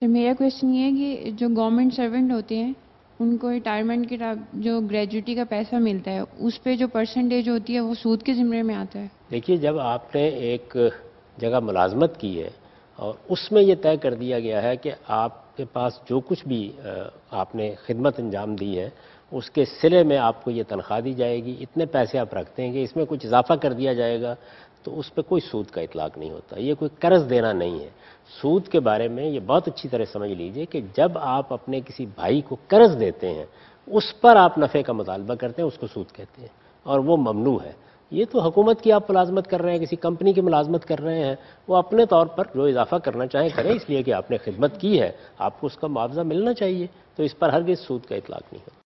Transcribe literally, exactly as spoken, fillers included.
Sir मेरा question ये है कि जो गवर्नमेंट सर्वेंट होते हैं उनको रिटायरमेंट के टाइम जो ग्रेजुटी का पैसा मिलता है उस पे जो परसेंटेज होती है वो सूद के ज़िम्मे में आता है। देखिए, जब आपने एक जगह मुलाजमत की है और उसमें ये तय कर दिया गया है कि आपके पास जो कुछ भी आपने खिदमत अंजाम दी है उसके सिले में आपको ये तनख्वाह दी जाएगी, इतने पैसे आप रखते हैं कि इसमें कुछ इजाफा कर दिया जाएगा, तो उस पर कोई सूद का इतलाक नहीं होता। ये कोई कर्ज देना नहीं है। सूद के बारे में ये बहुत अच्छी तरह समझ लीजिए कि जब आप अपने किसी भाई को कर्ज देते हैं उस पर आप नफ़े का मुतालबा करते हैं, उसको सूद कहते हैं और वो ममनू है। ये तो हुकूमत की आप मुलाजमत कर रहे हैं, किसी कंपनी की मुलाजमत कर रहे हैं, वो अपने तौर पर जो इजाफा करना चाहें करें, इसलिए कि आपने खिदमत की है, आपको उसका मुआवजा मिलना चाहिए, तो इस पर हरगिज़ सूद का इतलाक नहीं होता।